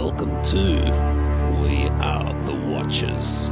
welcome to We Are the Watchers.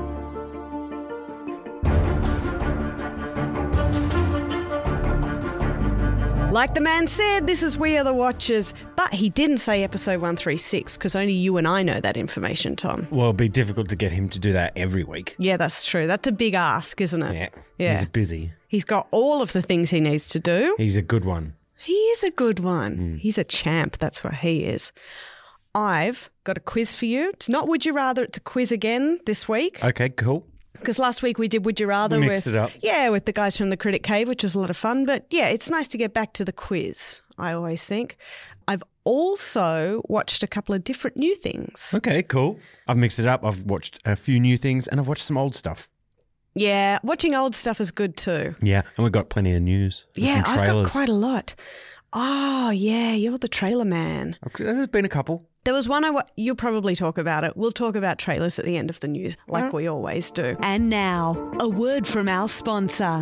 Like the man said, this is We Are the Watchers, but he didn't say episode 136 because only you and I know that information, Tom. Well, it'd be difficult to get him to do that every week. Yeah, that's true. That's a big ask, isn't it? Yeah. He's busy. He's got all of the things he needs to do. He's a good one. He is a good one. He's a champ. That's what he is. I've got a quiz for you. It's not Would You Rather, it's a quiz again this week. Okay, cool. Because last week we did Would You Rather We mixed it up. Yeah, with the guys from the Critic Cave, which was a lot of fun. But yeah, it's nice to get back to the quiz, I always think. I've also watched a couple of different new things. Okay, cool. I've mixed it up. I've watched a few new things and I've watched some old stuff. Yeah, watching old stuff is good too. Yeah, and we've got plenty of news. Yeah, some I've trailers. got quite a lot. Oh, yeah, you're the trailer man. There's been a couple. There was one you'll probably talk about it. We'll talk about trailers at the end of the news, like we always do. And now, a word from our sponsor.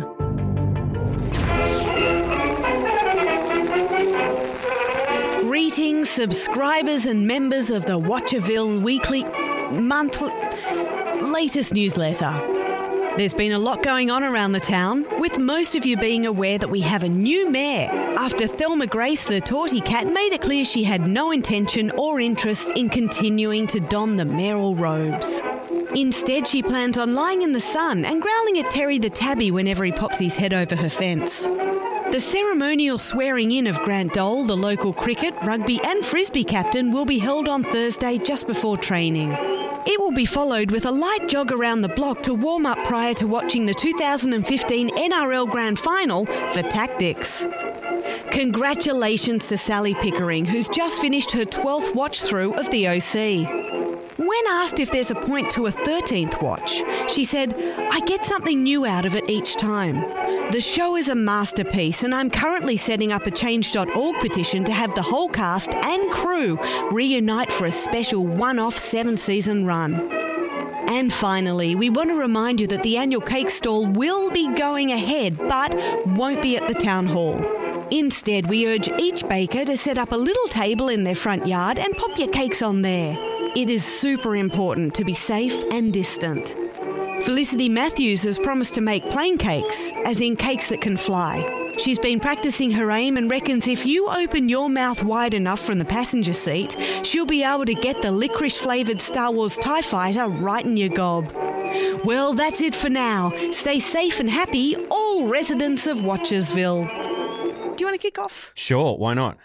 Greetings, subscribers and members of the Watcherville weekly, monthly, latest newsletter. There's been a lot going on around the town, with most of you being aware that we have a new mayor after Thelma Grace the Torty Cat made it clear she had no intention or interest in continuing to don the mayoral robes. Instead, she plans on lying in the sun and growling at Terry the Tabby whenever he pops his head over her fence. The ceremonial swearing-in of Grant Dole, the local cricket, rugby and frisbee captain, will be held on Thursday just before training. It will be followed with a light jog around the block to warm up prior to watching the 2015 NRL Grand Final for Tactics. Congratulations to Sally Pickering, who's just finished her 12th watch-through of the OC. When asked if there's a point to a 13th watch, she said, "I get something new out of it each time. The show is a masterpiece and I'm currently setting up a Change.org petition to have the whole cast and crew reunite for a special one-off 7-season run." And finally, we want to remind you that the annual cake stall will be going ahead but won't be at the town hall. Instead, we urge each baker to set up a little table in their front yard and pop your cakes on there. It is super important to be safe and distant. Felicity Matthews has promised to make plane cakes, as in cakes that can fly. She's been practicing her aim and reckons if you open your mouth wide enough from the passenger seat, she'll be able to get the licorice-flavoured Star Wars TIE Fighter right in your gob. Well, that's it for now. Stay safe and happy, all residents of Watchersville. Do you want to kick off? Sure, why not?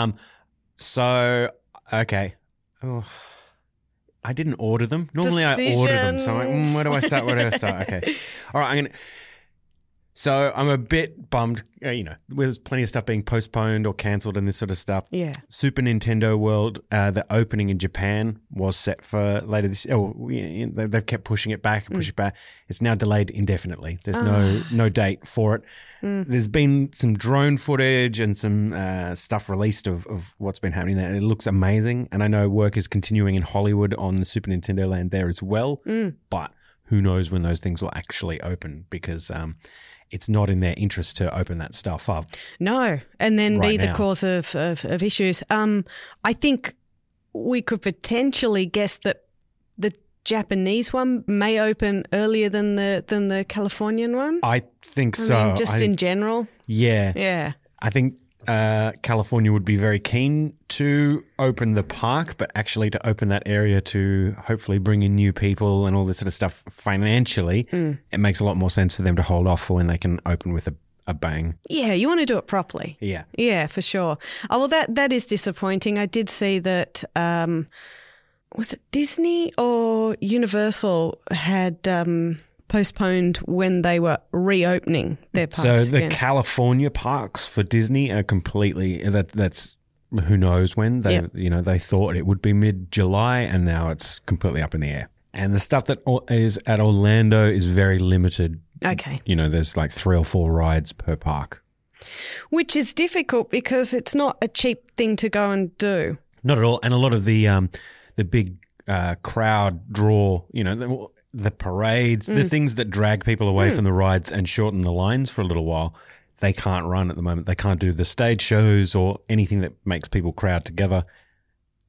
Okay. Oh, I didn't order them. Normally I order them. So I'm like, where do I start? Okay. All right, So I'm a bit bummed, there's plenty of stuff being postponed or cancelled and this sort of stuff. Yeah. Super Nintendo World, the opening in Japan was set for later this year. They've kept pushing it back. It's now delayed indefinitely. There's no date for it. There's been some drone footage and some stuff released of what's been happening there. And it looks amazing. And I know work is continuing in Hollywood on the Super Nintendo Land there as well. But who knows when those things will actually open because it's not in their interest to open that stuff up. No, and then right be the now. cause of issues. I think we could potentially guess that the Japanese one may open earlier than the Californian one. I think so. In general. Yeah. Yeah. I think California would be very keen to open the park, but actually to open that area to hopefully bring in new people and all this sort of stuff financially, it makes a lot more sense for them to hold off for when they can open with a bang. Yeah, you want to do it properly. Yeah. Yeah, for sure. Oh, well, that is disappointing. I did see that, was it Disney or Universal had postponed when they were reopening their parks So the again. California parks for Disney are completely, that's who knows when. They thought it would be mid-July and now it's completely up in the air. And the stuff that is at Orlando is very limited. Okay. There's like 3 or 4 rides per park. Which is difficult because it's not a cheap thing to go and do. Not at all. And a lot of the big crowd draw, the parades, the things that drag people away from the rides and shorten the lines for a little while, they can't run at the moment. They can't do the stage shows or anything that makes people crowd together.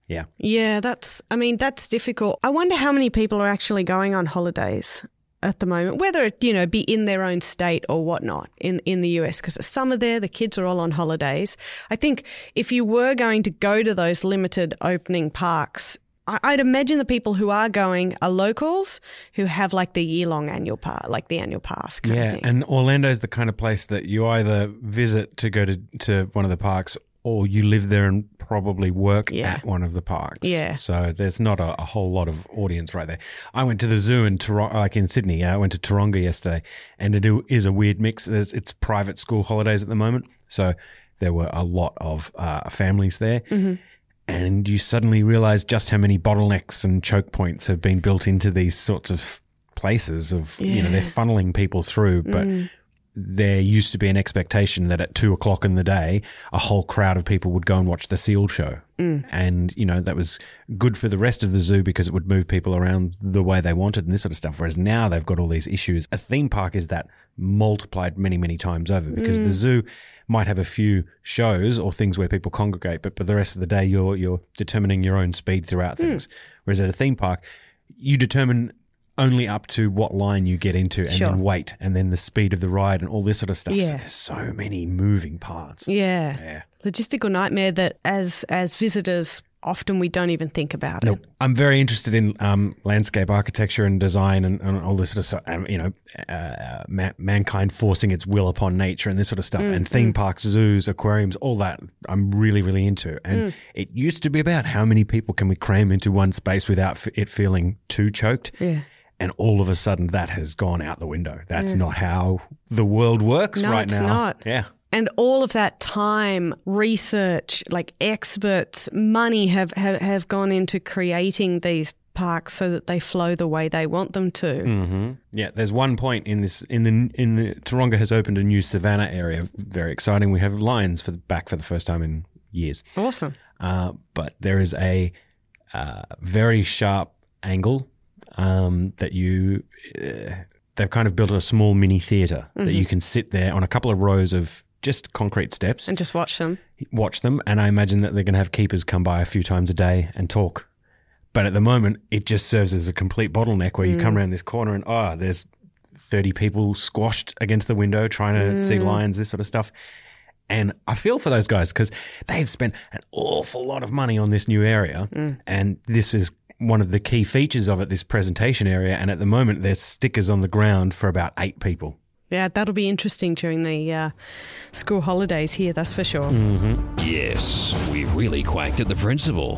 Yeah. Yeah, that's difficult. I wonder how many people are actually going on holidays at the moment, whether it, be in their own state or whatnot in the US, because some are there, the kids are all on holidays. I think if you were going to go to those limited opening parks, I'd imagine the people who are going are locals who have like the year-long annual pass, like the annual pass kind of thing. And Orlando's the kind of place that you either visit to go to one of the parks or you live there and probably work at one of the parks. Yeah. So there's not a whole lot of audience right there. I went to the zoo in Toronto, like in Sydney. I went to Taronga yesterday, and it is a weird mix. It's private school holidays at the moment, so there were a lot of families there. Mm-hmm. And you suddenly realize just how many bottlenecks and choke points have been built into these sorts of places of, they're funneling people through. But there used to be an expectation that at 2:00 in the day, a whole crowd of people would go and watch the seal show. And, that was good for the rest of the zoo because it would move people around the way they wanted and this sort of stuff. Whereas now they've got all these issues. A theme park is that multiplied many, many times over because the zoo might have a few shows or things where people congregate, but for the rest of the day, you're determining your own speed throughout things. Whereas at a theme park, you determine only up to what line you get into and then wait, and then the speed of the ride and all this sort of stuff. Yeah. So there's so many moving parts. Yeah. Logistical nightmare that as visitors often we don't even think about it. I'm very interested in landscape architecture and design and all this sort of stuff, mankind forcing its will upon nature and this sort of stuff, and theme parks, zoos, aquariums, all that I'm really, really into. And it used to be about how many people can we cram into one space without it feeling too choked. Yeah. And all of a sudden that has gone out the window. That's not how the world works right now. No, it's not. Yeah. And all of that time, research, like experts, money have gone into creating these parks so that they flow the way they want them to. Mm-hmm. Yeah, there's one point in the Taronga has opened a new savannah area, very exciting. We have lions back for the first time in years. Awesome. But there is a very sharp angle that they've kind of built a small mini theatre that you can sit there on a couple of rows of just concrete steps. And just watch them. And I imagine that they're going to have keepers come by a few times a day and talk. But at the moment, it just serves as a complete bottleneck where you come around this corner and, there's 30 people squashed against the window trying to see lions, this sort of stuff. And I feel for those guys because they've spent an awful lot of money on this new area. And this is one of the key features of it, this presentation area. And at the moment, there's stickers on the ground for about 8 people. Yeah, that'll be interesting during the school holidays here, that's for sure. Mm-hmm. Yes, we really quacked at the principal.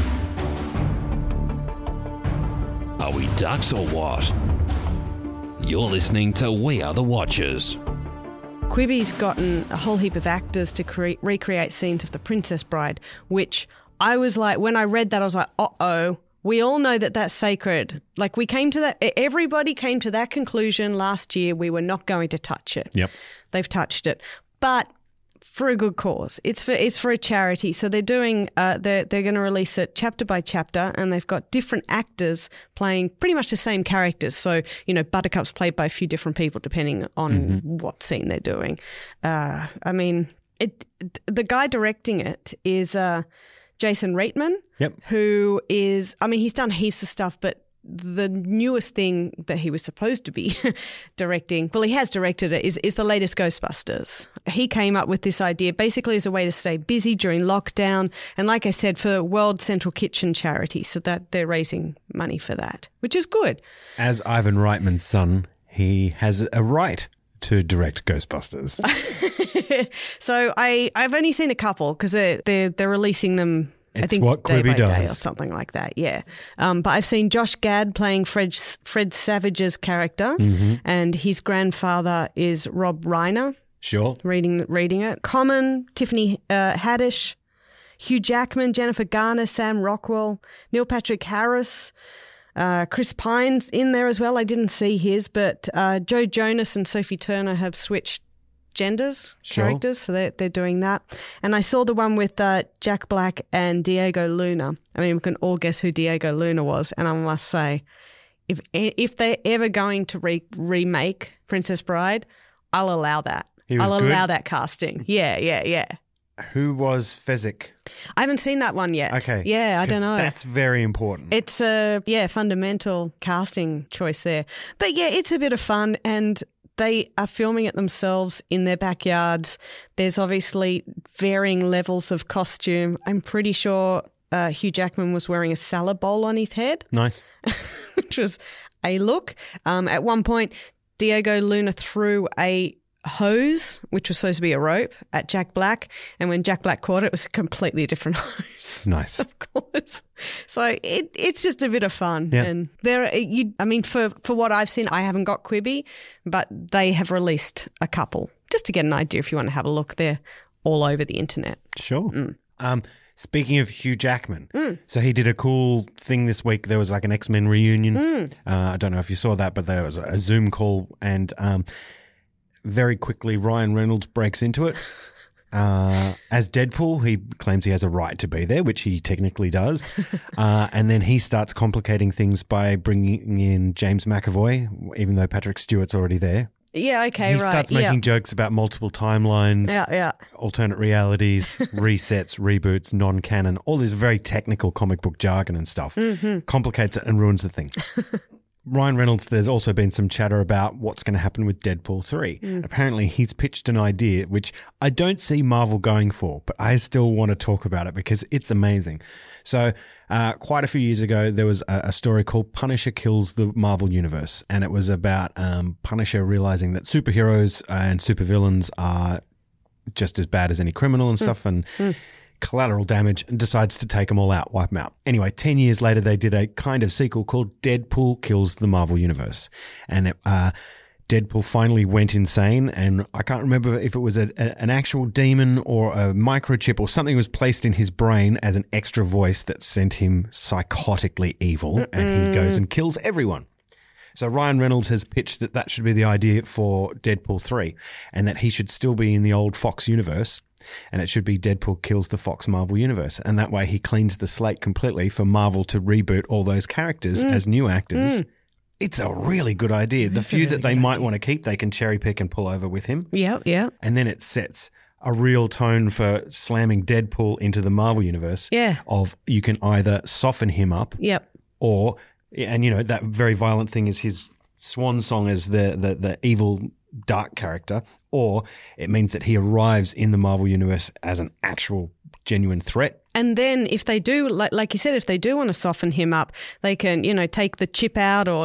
Are we ducks or what? You're listening to We Are The Watchers. Quibi's gotten a whole heap of actors to recreate scenes of The Princess Bride, which I was like, when I read that, I was like, uh-oh. We all know that that's sacred. Like everybody came to that conclusion last year. We were not going to touch it. Yep. They've touched it, but for a good cause. It's for a charity. So they're doing, they're going to release it chapter by chapter, and they've got different actors playing pretty much the same characters. So, Buttercup's played by a few different people depending on what scene they're doing. The guy directing it is, Jason Reitman, who is, he's done heaps of stuff, but the newest thing that he was supposed to be directing, well, he has directed it, is the latest Ghostbusters. He came up with this idea basically as a way to stay busy during lockdown. And like I said, for World Central Kitchen charity, so that they're raising money for that, which is good. As Ivan Reitman's son, he has a right to direct Ghostbusters. So I've only seen a couple because they're releasing them. It's I think what day Quibi by day does. or something like that. Yeah, but I've seen Josh Gad playing Fred Savage's character, and his grandfather is Rob Reiner. Sure, reading it. Common, Tiffany Haddish, Hugh Jackman, Jennifer Garner, Sam Rockwell, Neil Patrick Harris. Chris Pine's in there as well. I didn't see his, but Joe Jonas and Sophie Turner have switched characters, so they're doing that. And I saw the one with Jack Black and Diego Luna. We can all guess who Diego Luna was, and I must say, if they're ever going to remake Princess Bride, I'll allow that. Allow that casting. Yeah. Who was Fezzik? I haven't seen that one yet. Okay. Yeah, I 'Cause don't know. That's very important. It's a fundamental casting choice there. But yeah, it's a bit of fun, and they are filming it themselves in their backyards. There's obviously varying levels of costume. I'm pretty sure Hugh Jackman was wearing a salad bowl on his head, Nice. which was a look. At one point, Diego Luna threw a hose, which was supposed to be a rope, at Jack Black, and when Jack Black caught it, it was a completely different hose. Nice. Of course. So it's just a bit of fun. Yeah. And for what I've seen, I haven't got Quibi, but they have released a couple just to get an idea if you want to have a look. They're all over the internet. Sure. Speaking of Hugh Jackman, so he did a cool thing this week. There was like an X-Men reunion. I don't know if you saw that, but there was a Zoom call, and very quickly Ryan Reynolds breaks into it. As Deadpool, he claims he has a right to be there, which he technically does. And then he starts complicating things by bringing in James McAvoy, even though Patrick Stewart's already there. Yeah, okay, He right. starts making jokes about multiple timelines, Yeah. alternate realities, resets, reboots, non-canon, all this very technical comic book jargon and stuff. Complicates it and ruins the thing. Ryan Reynolds, there's also been some chatter about what's going to happen with Deadpool 3. Apparently, he's pitched an idea, which I don't see Marvel going for, but I still want to talk about it because it's amazing. So quite a few years ago, there was a story called Punisher Kills the Marvel Universe, and it was about Punisher realizing that superheroes and supervillains are just as bad as any criminal and stuff, and collateral damage, and decides to take them all out, wipe them out. Anyway, 10 years later, they did a kind of sequel called Deadpool Kills the Marvel Universe. And Deadpool finally went insane, and I can't remember if it was an actual demon or a microchip or something was placed in his brain as an extra voice that sent him psychotically evil, and he goes and kills everyone. So Ryan Reynolds has pitched that should be the idea for Deadpool 3, and that he should still be in the old Fox universe, and it should be Deadpool Kills the Fox Marvel universe. And that way he cleans the slate completely for Marvel to reboot all those characters as new actors. It's a really good idea. The few that they might want to keep, they can cherry pick and pull over with him. Yeah. And then it sets a real tone for slamming Deadpool into the Marvel universe. Yeah. Of you can either soften him up or, and you know, that very violent thing is his swan song as the evil dark character, or it means that he arrives in the Marvel universe as an actual genuine threat. And then if they do, like you said, if they do want to soften him up, they can, take the chip out or,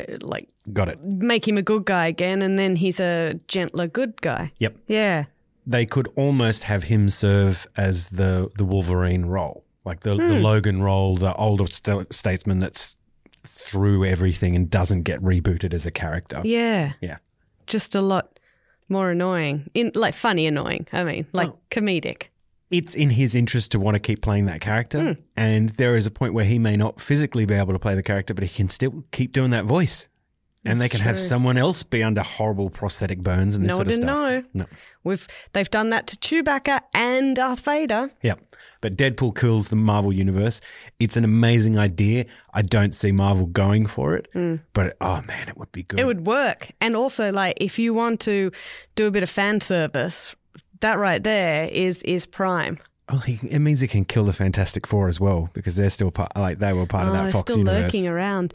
Got it. make him a good guy again, and then he's a gentler good guy. Yep. Yeah. They could almost have him serve as the Wolverine role, like the Logan role, the older statesman that's through everything and doesn't get rebooted as a character. Yeah. Yeah. Just a lot more annoying, funny annoying. I mean, comedic. It's in his interest to want to keep playing that character, and there is a point where he may not physically be able to play the character, but he can still keep doing that voice. And That's they can have true. someone else be under horrible prosthetic bones and this sort of stuff. No. They've done that to Chewbacca and Darth Vader. Yeah. But Deadpool Kills the Marvel Universe. It's an amazing idea. I don't see Marvel going for it, but oh man, it would be good. It would work. And also, if you want to do a bit of fan service, that right there is prime. Oh, it means it can kill the Fantastic Four as well, because they're still part. They were part of that they're Fox still universe. lurking around.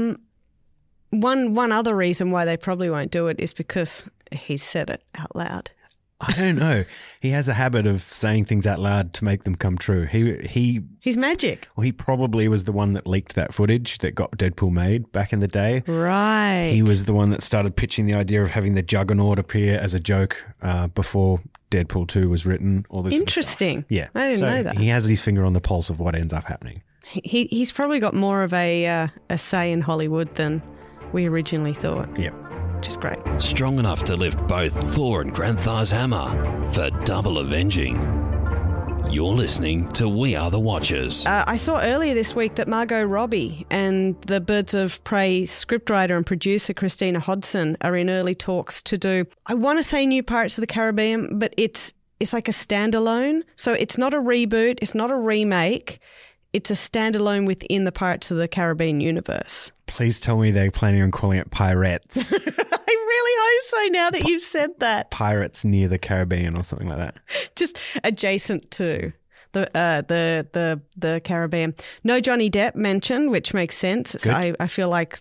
One other reason why they probably won't do it is because he said it out loud. I don't know. He has a habit of saying things out loud to make them come true. He's magic. He probably was the one that leaked that footage that got Deadpool made back in the day. Right. He was the one that started pitching the idea of having the Juggernaut appear as a joke before Deadpool 2 was written. All this Interesting. Sort of stuff. Yeah. I didn't know that. He has his finger on the pulse of what ends up happening. He's probably got more of a say in Hollywood than we originally thought. Yeah. Which is great. Strong enough to lift both Thor and Granthar's hammer for double avenging. You're listening to We Are the Watchers. I saw earlier this week that Margot Robbie and the Birds of Prey scriptwriter and producer Christina Hodson are in early talks to do, I want to say, new Pirates of the Caribbean, but it's like a standalone. So it's not a reboot, it's not a remake. It's a standalone within the Pirates of the Caribbean universe. Please tell me they're planning on calling it Pirates. I really hope so now that you've said that. Pirates near the Caribbean or something like that. just adjacent to the Caribbean. No Johnny Depp mentioned, which makes sense. I feel like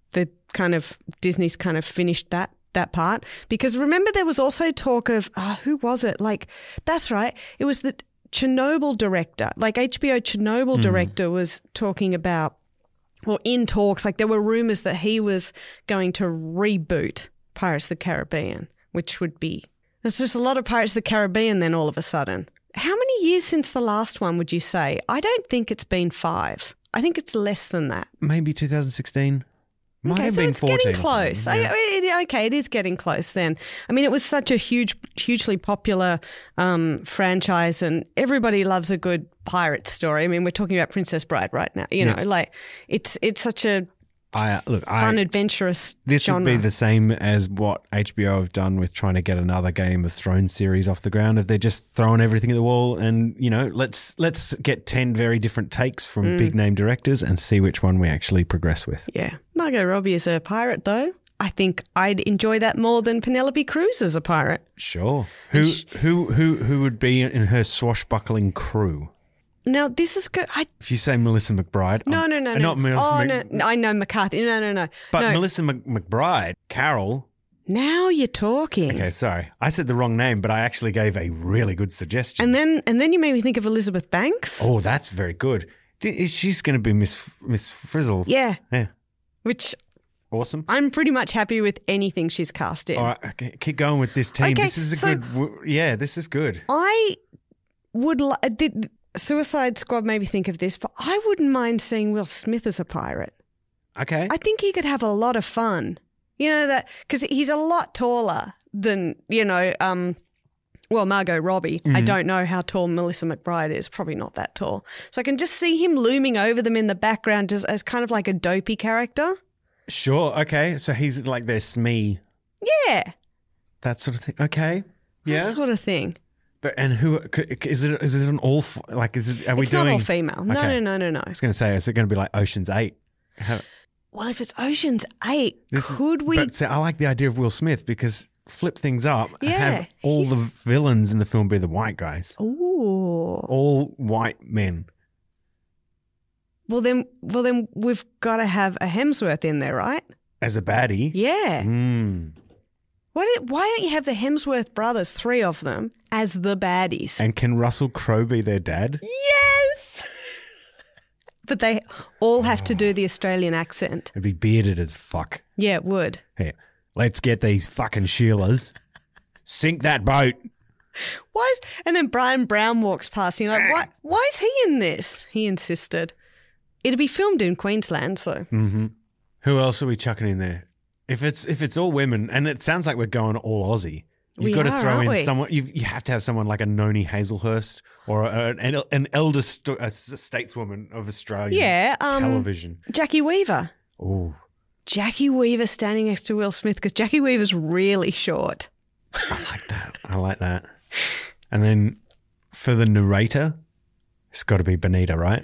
Disney's kind of finished that part, because remember there was also talk of who was it? Like, that's right, it was the Chernobyl director. Like HBO Chernobyl director was talking about, or in talks, like there were rumors that he was going to reboot Pirates of the Caribbean, which would be, there's just a lot of Pirates of the Caribbean then all of a sudden. How many years since the last one would you say? I don't think it's been 5. I think it's less than that. Maybe 2016. Might have so been it's 14 getting close. Yeah. It is getting close then. I mean, it was such a hugely popular franchise, and everybody loves a good pirate story. I mean, we're talking about Princess Bride right now. You know, like it's such a fun, adventurous this genre. Would be the same as what HBO have done with trying to get another Game of Thrones series off the ground. If they're just throwing everything at the wall and, you know, let's get 10 very different takes from big name directors and see which one we actually progress with. Yeah. Margot Robbie is a pirate, though. I think I'd enjoy that more than Penelope Cruz as a pirate. Sure. Who would be in her swashbuckling crew? Now, this is good. If you say Melissa McBride. No. Not Melissa no, I know McCarthy. No. But no. Melissa McBride, Carol. Now you're talking. Okay, sorry. I said the wrong name, but I actually gave a really good suggestion. And then you made me think of Elizabeth Banks. Oh, that's very good. She's going to be Miss Frizzle. Yeah. Yeah. Which... Awesome. I'm pretty much happy with anything she's cast in. All right, okay, keep going with this team. Okay, this is this is good. I would Suicide Squad made me think of this, but I wouldn't mind seeing Will Smith as a pirate. Okay. I think he could have a lot of fun. You know, that because he's a lot taller than, you know, Margot Robbie. I don't know how tall Melissa McBride is. Probably not that tall. So I can just see him looming over them in the background as kind of like a dopey character. Sure. Okay. So he's like their Smee. Yeah. That sort of thing. Okay. Yeah. That sort of thing. But and who is it? Is it an all like? Is it? Are we it's doing? Not all female. No, okay. no. I was going to say, is it going to be like Ocean's 8? Well, if it's Ocean's 8, could we? But see, I like the idea of Will Smith because flip things up. Yeah, have all the villains in the film be the white guys. Ooh. All white men. Well, then we've got to have a Hemsworth in there, right? As a baddie? Yeah. Why don't you have the Hemsworth brothers, 3 of them, as the baddies? And can Russell Crowe be their dad? Yes! But they all have to do the Australian accent. It'd be bearded as fuck. Yeah, it would. Hey, let's get these fucking Sheilas. Sink that boat. And then Brian Brown walks past and you're like, why is he in this? He insisted. It'll be filmed in Queensland, so. Mm-hmm. Who else are we chucking in there? If it's all women, and it sounds like we're going all Aussie, you've got to throw in someone. You have to have someone like a Noni Hazelhurst or an elder stateswoman of Australian television. Jackie Weaver. Oh, Jackie Weaver standing next to Will Smith because Jackie Weaver's really short. I like that. And then for the narrator, it's got to be Benita, right?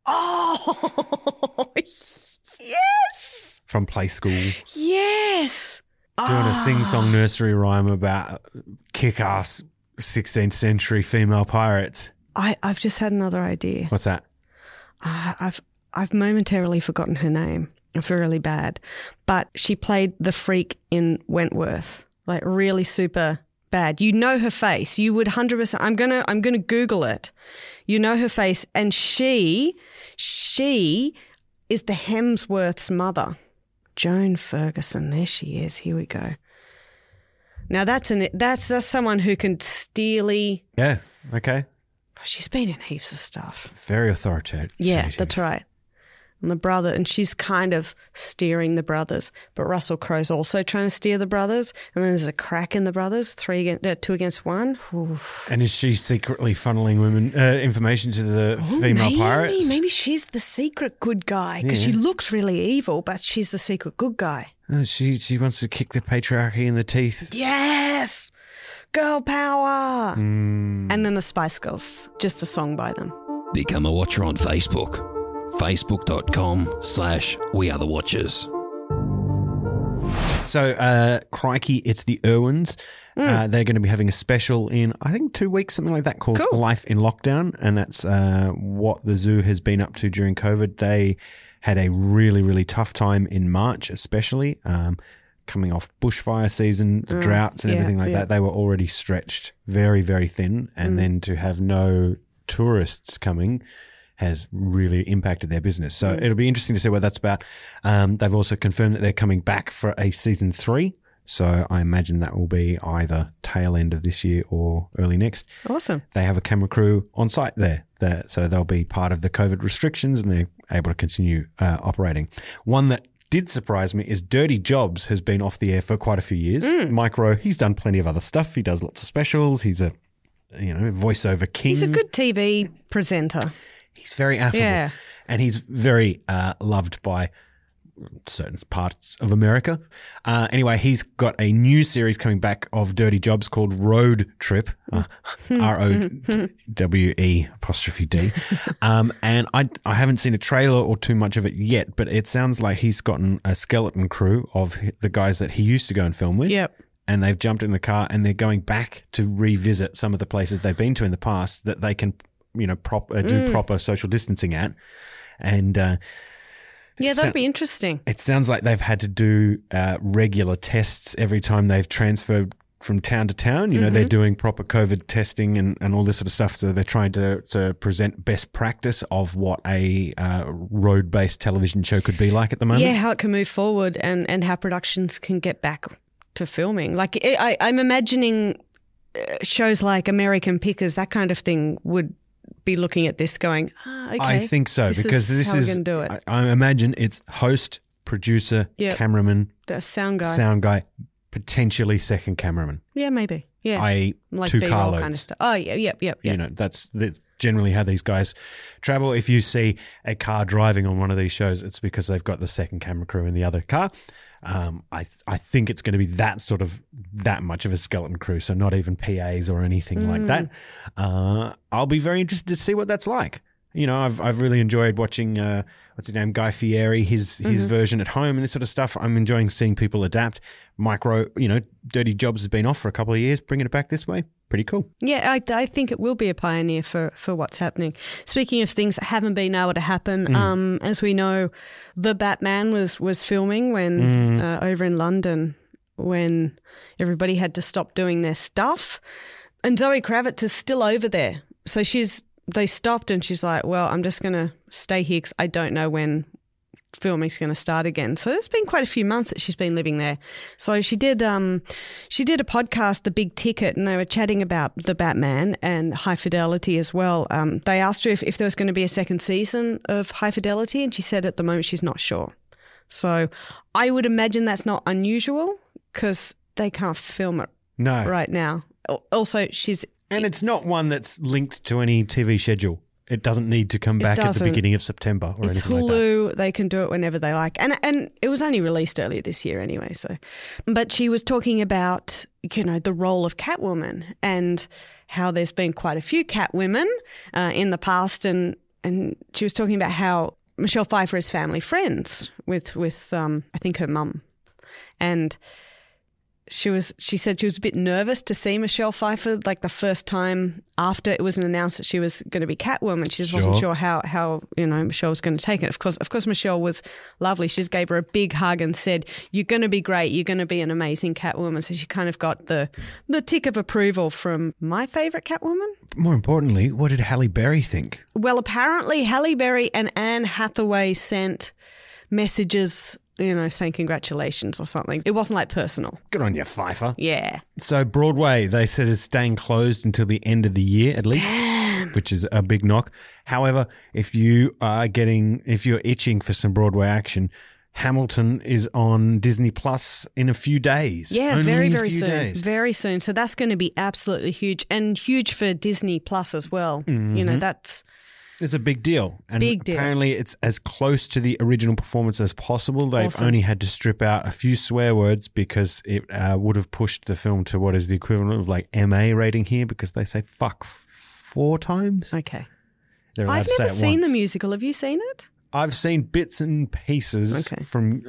Oh, yes. From Play School. Yes. Doing a sing-song nursery rhyme about kick-ass 16th century female pirates. I've just had another idea. What's that? I've momentarily forgotten her name. I feel really bad. But she played the freak in Wentworth. Like really super bad. You know her face. You would 100%. I'm gonna Google it. You know her face, and she is the Hemsworth's mother, Joan Ferguson. There she is. Here we go. Now that's someone who can steely. Yeah. Okay. She's been in heaps of stuff. Very authoritative. Yeah, that's right. And the brother, and she's kind of steering the brothers, but Russell Crowe's also trying to steer the brothers, and then there's a crack in the brothers, 2 against 1. Oof. And is she secretly funneling women information to the female pirates? Maybe she's the secret good guy because she looks really evil, but she's the secret good guy. Oh, she wants to kick the patriarchy in the teeth. Yes, girl power. And then the Spice Girls, just a song by them. Become a watcher on Facebook. Facebook.com/WeAreTheWatchers. So, crikey, it's the Irwins. They're going to be having a special in, I think, 2 weeks, something like that, called Life in Lockdown. And that's what the zoo has been up to during COVID. They had a really, really tough time in March, especially coming off bushfire season, the droughts and everything like that. They were already stretched very, very thin. And then to have no tourists coming has really impacted their business. So it'll be interesting to see what that's about. They've also confirmed that they're coming back for a season 3. So I imagine that will be either tail end of this year or early next. Awesome. They have a camera crew on site there. So they'll be part of the COVID restrictions and they're able to continue operating. One that did surprise me is Dirty Jobs has been off the air for quite a few years. Mike Rowe, he's done plenty of other stuff. He does lots of specials. He's a voiceover king. He's a good TV presenter. He's very affable and he's very loved by certain parts of America. Anyway, he's got a new series coming back of Dirty Jobs called Road Trip, ROWE''D. And I haven't seen a trailer or too much of it yet, but it sounds like he's gotten a skeleton crew of the guys that he used to go and film with. Yep. And they've jumped in the car and they're going back to revisit some of the places they've been to in the past that they can do proper social distancing at. And that'd be interesting. It sounds like they've had to do regular tests every time they've transferred from town to town. They're doing proper COVID testing and all this sort of stuff. So they're trying to present best practice of what a road-based television show could be like at the moment. Yeah, how it can move forward and how productions can get back to filming. Like I'm imagining shows like American Pickers, that kind of thing would be looking at this going, okay. I think so, because this is how we're going to do it. I imagine it's host, producer, cameraman, the sound guy, potentially second cameraman. Yeah, maybe. Yeah, like 2 carloads kind of stuff. Oh yeah, yep. That's generally how these guys travel. If you see a car driving on one of these shows, it's because they've got the second camera crew in the other car. I think it's going to be that much of a skeleton crew, so not even PAs or anything like that. I'll be very interested to see what that's like. I've really enjoyed watching what's his name, Guy Fieri, his version at home and this sort of stuff. I'm enjoying seeing people adapt. Micro, Dirty Jobs has been off for a couple of years. Bringing it back this way, pretty cool. Yeah, I think it will be a pioneer for what's happening. Speaking of things that haven't been able to happen, as we know, The Batman was filming when over in London when everybody had to stop doing their stuff, and Zoe Kravitz is still over there. So they stopped and she's like, well, I'm just going to stay here because I don't know when filming's going to start again. So it's been quite a few months that she's been living there. So she did a podcast, The Big Ticket, and they were chatting about The Batman and High Fidelity as well. They asked her if there was going to be a second season of High Fidelity, and she said at the moment she's not sure. So I would imagine that's not unusual because they can't film it right now. Also, and it's not one that's linked to any TV schedule. It doesn't need to come back at the beginning of September or anything like that. It's Hulu. They can do it whenever they like. And it was only released earlier this year anyway. So, but she was talking about, the role of Catwoman and how there's been quite a few Catwomen in the past. And she was talking about how Michelle Pfeiffer is family friends with I think her mum. And she said she was a bit nervous to see Michelle Pfeiffer like the first time after it was announced that she was going to be Catwoman. She just wasn't sure how Michelle was going to take it. Of course Michelle was lovely. She just gave her a big hug and said, "You're going to be great. You're going to be an amazing Catwoman." So she kind of got the tick of approval from my favourite Catwoman. More importantly, what did Halle Berry think? Well, apparently Halle Berry and Anne Hathaway sent messages, saying congratulations or something. It wasn't like personal. Good on you, Pfeiffer. Yeah. So Broadway, they said, is staying closed until the end of the year at least, which is a big knock. However, if you're itching for some Broadway action, Hamilton is on Disney Plus in a few days. Yeah, Only very, in a very few soon. days. Very soon. So that's going to be absolutely huge, and huge for Disney Plus as well. That's... It's a big deal. And big deal. Apparently it's as close to the original performance as possible. They've only had to strip out a few swear words because it would have pushed the film to what is the equivalent of like MA rating here, because they say fuck 4 times. Okay. They're allowed I've to say never it seen once. the musical. Have you seen it? I've seen bits and pieces from like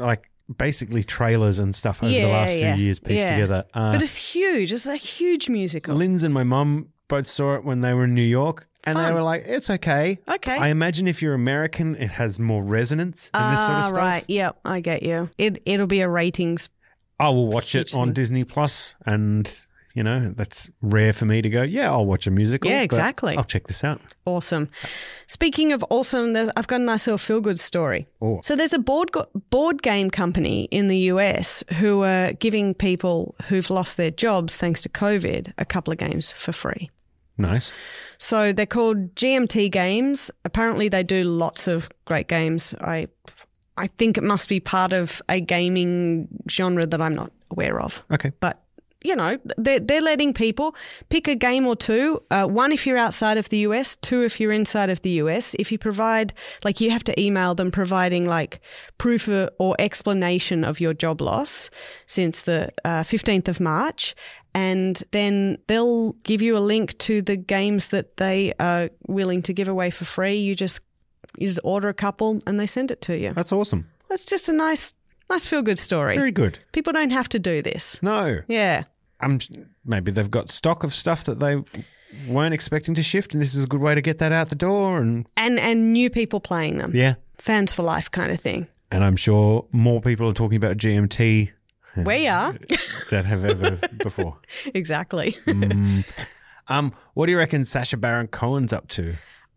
basically trailers and stuff over the last few years pieced together. But it's huge. It's a huge musical. Linz and my mum both saw it when they were in New York. And Fun. they were like, it's okay. Okay. I imagine if you're American, it has more resonance in this sort of stuff. Right. Yep, I get you. It'll be a ratings. I will watch it on Disney Plus, and, you know, that's rare for me to go, yeah, I'll watch a musical. Yeah, but exactly. I'll check this out. Awesome. Speaking of awesome, I've got a nice little feel-good story. Oh. So there's a board game company in the US who are giving people who've lost their jobs thanks to COVID a couple of games for free. Nice. So they're called GMT games. Apparently they do lots of great games. I think it must be part of a gaming genre that I'm not aware of. Okay. But, you know, they're letting people pick a game or two. One, if you're outside of the US. Two, if you're inside of the US. If you provide, like, you have to email them providing, like, proof or explanation of your job loss since the 15th of March. And then they'll give you a link to the games that they are willing to give away for free. You just order a couple and they send it to you. That's awesome. That's just a nice feel-good story. Very good. People don't have to do this. No. Yeah. Maybe they've got stock of stuff that they weren't expecting to shift, and this is a good way to get that out the door. And new people playing them. Yeah. Fans for life kind of thing. And I'm sure more people are talking about GMT We are. that have ever before. Exactly. What do you reckon Sacha Baron Cohen's up to?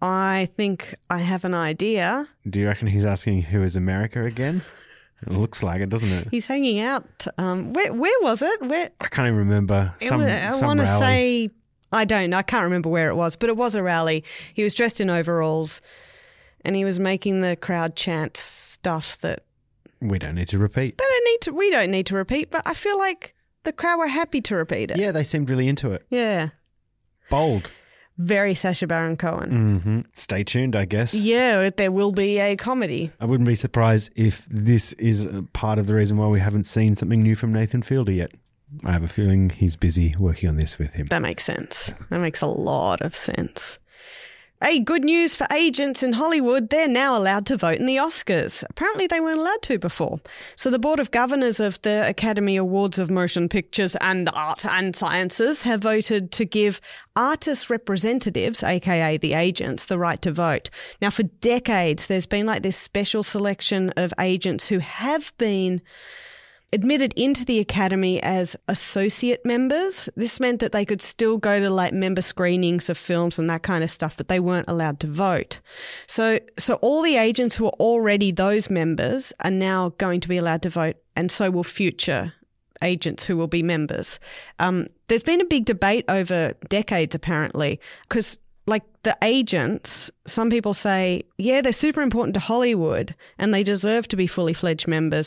I think I have an idea. Do you reckon he's asking who is America again? It looks like it, doesn't it? He's hanging out. Where was it? I can't even remember. I want to say, I don't know. I can't remember where it was, but it was a rally. He was dressed in overalls and he was making the crowd chant stuff that we don't need to repeat. We don't need to repeat, but I feel like the crowd were happy to repeat it. Yeah, they seemed really into it. Yeah. Bold. Very Sacha Baron Cohen. Mm-hmm. Stay tuned, I guess. Yeah, there will be a comedy. I wouldn't be surprised if this is part of the reason why we haven't seen something new from Nathan Fielder yet. I have a feeling he's busy working on this with him. That makes sense. That makes a lot of sense. Hey, good news for agents in Hollywood. They're now allowed to vote in the Oscars. Apparently they weren't allowed to before. So the Board of Governors of the Academy Awards of Motion Pictures and Art and Sciences have voted to give artist representatives, aka the agents, the right to vote. Now, for decades, there's been like this special selection of agents who have been admitted into the Academy as associate members. This meant that they could still go to like member screenings of films and that kind of stuff, but they weren't allowed to vote. So all the agents who are already those members are now going to be allowed to vote, and so will future agents who will be members. There's been a big debate over decades, apparently, because like the agents, some people say, yeah, they're super important to Hollywood and they deserve to be fully fledged members.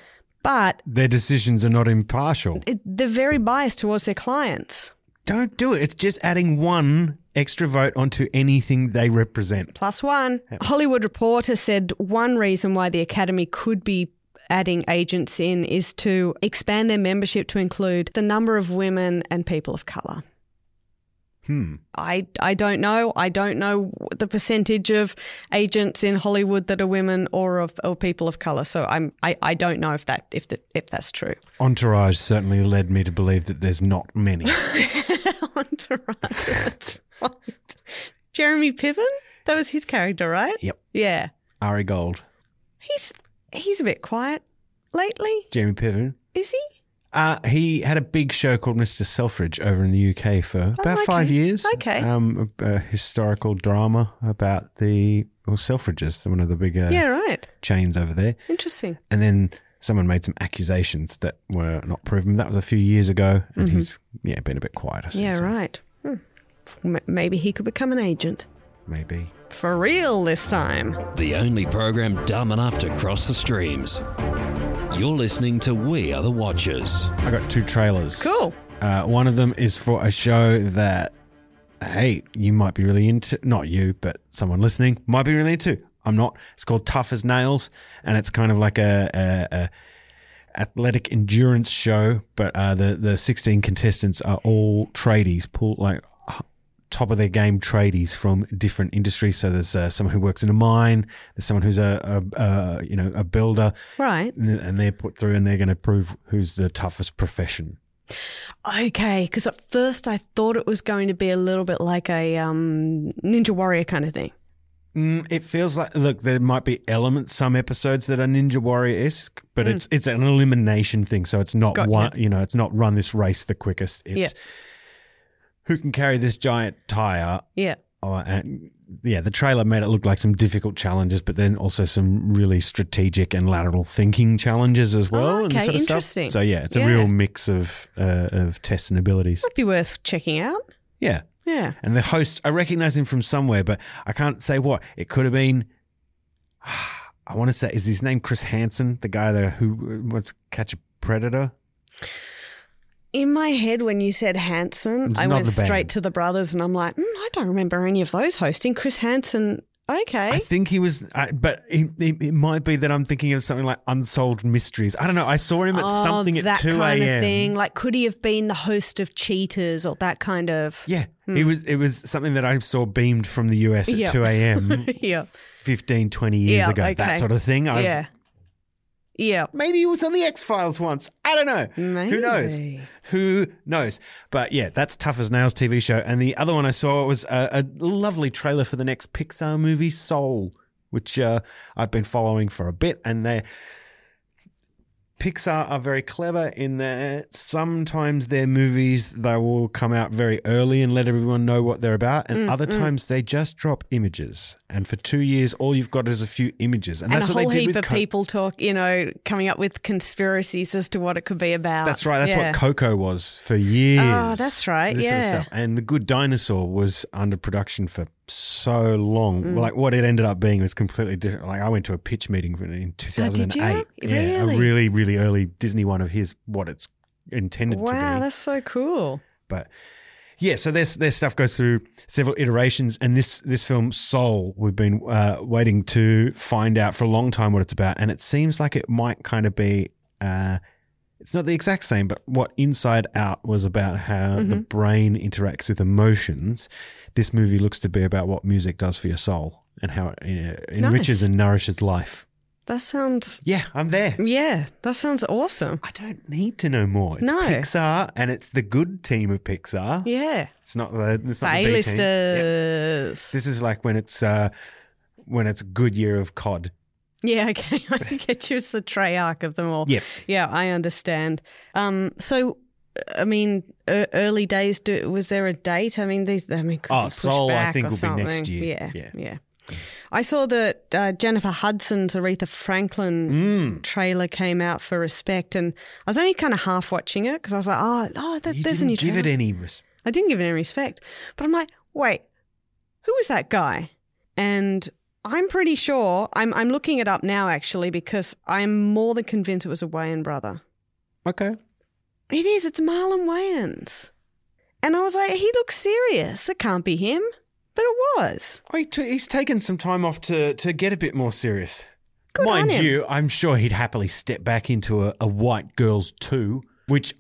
But their decisions are not impartial. They're very biased towards their clients. Don't do it. It's just adding one extra vote onto anything they represent. +1. Hollywood Reporter said one reason why the Academy could be adding agents in is to expand their membership to include the number of women and people of colour. I don't know. I don't know the percentage of agents in Hollywood that are women or people of colour. So I don't know if that's true. Entourage certainly led me to believe that there's not many. Entourage, that's right. Jeremy Piven, that was his character, right? Yep. Yeah. Ari Gold. He's a bit quiet lately. Jeremy Piven. Is he? He had a big show called Mr. Selfridge over in the UK for about 5 years. Okay. A historical drama about the Selfridges, one of the bigger chains over there. Interesting. And then someone made some accusations that were not proven. That was a few years ago, and he's been a bit quieter since. Yeah, right. Maybe he could become an agent. Maybe. For real this time. The only program dumb enough to cross the streams. You're listening to We Are The Watchers. I got 2 trailers. Cool. One of them is for a show that, hey, you might be really into. Not you, but someone listening might be really into. I'm not. It's called Tough as Nails, and it's kind of like a athletic endurance show, but the 16 contestants are all tradies, top of their game tradies from different industries. So there's someone who works in a mine, there's someone who's a builder, Right. and they're put through and they're going to prove who's the toughest profession. Okay, because at first I thought it was going to be a little bit like a Ninja Warrior kind of thing. It feels like, look, there might be elements, some episodes that are Ninja Warrior-esque, but it's an elimination thing. So it's not it's not run this race the quickest. It's who can carry this giant tire. Yeah. And the trailer made it look like some difficult challenges, but then also some really strategic and lateral thinking challenges as well. Oh, okay, and this sort of interesting. Stuff. So it's a real mix of tests and abilities. Might be worth checking out. Yeah. Yeah. And the host, I recognize him from somewhere, but I can't say what. It could have been, I want to say, is his name Chris Hansen, the guy there who wants to catch a predator? In my head, when you said Hanson, It's I not went the band. straight to the brothers and I'm like, I don't remember any of those hosting. Chris Hansen, okay. I think he was, but it might be that I'm thinking of something like Unsolved Mysteries. I don't know. I saw him at something at that 2 kind a.m. of thing. Like, could he have been the host of Cheaters or that kind of? Yeah. It was something that I saw beamed from the US at 2 a.m. Yeah. 15, 20 years ago. okay. That sort of thing. Yeah. Maybe he was on the X-Files once. I don't know. Maybe. Who knows? But yeah, that's Tough as Nails TV show. And the other one I saw was a lovely trailer for the next Pixar movie, Soul, which I've been following for a bit. And Pixar are very clever in that sometimes their movies, they will come out very early and let everyone know what they're about. And other times they just drop images. And for 2 years, all you've got is a few images. And that's a what whole they did heap with of people coming up with conspiracies as to what it could be about. That's right. That's what Coco was for years. Oh, that's right. This sort of Yeah. stuff. And The Good Dinosaur was under production for so long. Like what it ended up being was completely different. Like I went to a pitch meeting in 2008. did you? Yeah, a really, really early Disney one of his, what it's intended to be. Wow, that's so cool. But yeah, so their stuff goes through several iterations, and this film Soul, we've been waiting to find out for a long time what it's about, and it seems like it might kind of be. It's not the exact same, but what Inside Out was about how the brain interacts with emotions, this movie looks to be about what music does for your soul and how it enriches and nourishes life. That sounds... Yeah, I'm there. Yeah, that sounds awesome. I don't need to know more. It's Pixar, and it's the good team of Pixar. Yeah. It's not the B team. A-listers. Yep. This is like when it's good year of COD. Yeah, okay. I get you. It's the Treyarch of them all. Yep. Yeah, I understand. So, I mean, early days, was there a date? I mean, could be pushed Soul, back I think, or will something? be next year. Yeah. I saw that Jennifer Hudson's Aretha Franklin trailer came out for Respect, and I was only kind of half watching it because I was like, there's a new trailer. You didn't give it any respect. I didn't give it any respect. But I'm like, wait, who is that guy? And I'm pretty sure, I'm looking it up now actually because I'm more than convinced it was a Wayans brother. Okay. It is, it's Marlon Wayans. And I was like, he looks serious. It can't be him. But it was. He's taken some time off to get a bit more serious. Good on Mind him. you, I'm sure he'd happily step back into a White Girls 2, which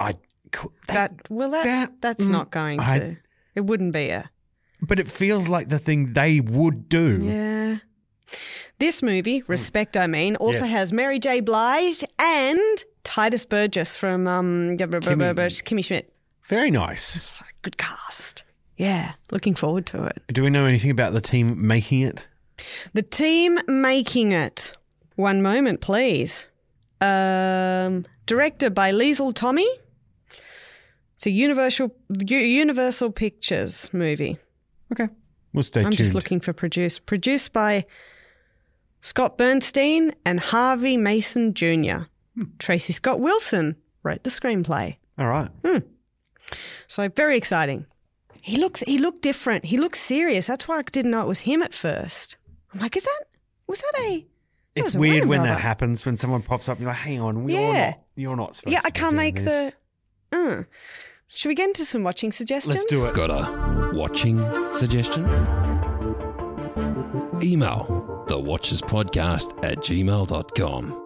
that's not going to. It wouldn't be a. But it feels like the thing they would do. Yeah. This movie, Respect, also Yes. has Mary J. Blige and Titus Burgess from Kimmy Schmidt. Very nice. So good cast. Yeah, looking forward to it. Do we know anything about the team making it? The team making it. One moment, please. Directed by Liesl Tommy. It's a Universal Pictures movie. Okay. We'll stay tuned. I'm just looking for Produced by Scott Bernstein and Harvey Mason Jr. Tracy Scott Wilson wrote the screenplay. All right. So very exciting. He looked different. He looked serious. That's why I didn't know it was him at first. I'm like, was that a... It's weird when that happens, when someone pops up and you're like, hang on, you're not supposed to I can't make this. the... Should we get into some watching suggestions? Let's do it. Got a watching suggestion? Email thewatcherspodcast@gmail.com.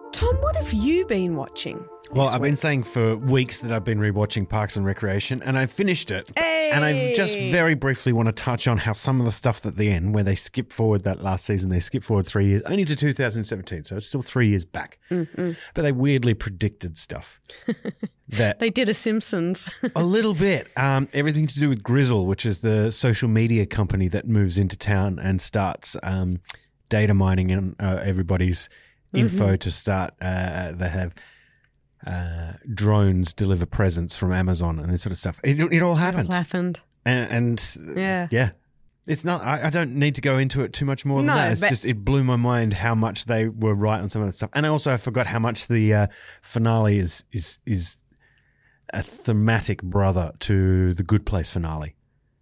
Tom, what have you been watching? Well, I've been saying for weeks that I've been rewatching Parks and Recreation, and I finished it. Hey! And I just very briefly want to touch on how some of the stuff at the end, where they skip forward that last season, they skip forward 3 years, only to 2017, so it's still 3 years back. Mm-hmm. But they weirdly predicted stuff. That They did a Simpsons. a little bit. Everything to do with Grizzle, which is the social media company that moves into town and starts data mining and everybody's info to start. They have drones deliver presents from Amazon and this sort of stuff. It all happened. And yeah. It's not. I don't need to go into it too much more than that. It's just it blew my mind how much they were right on some of the stuff, and I also forgot how much the finale is a thematic brother to the Good Place finale.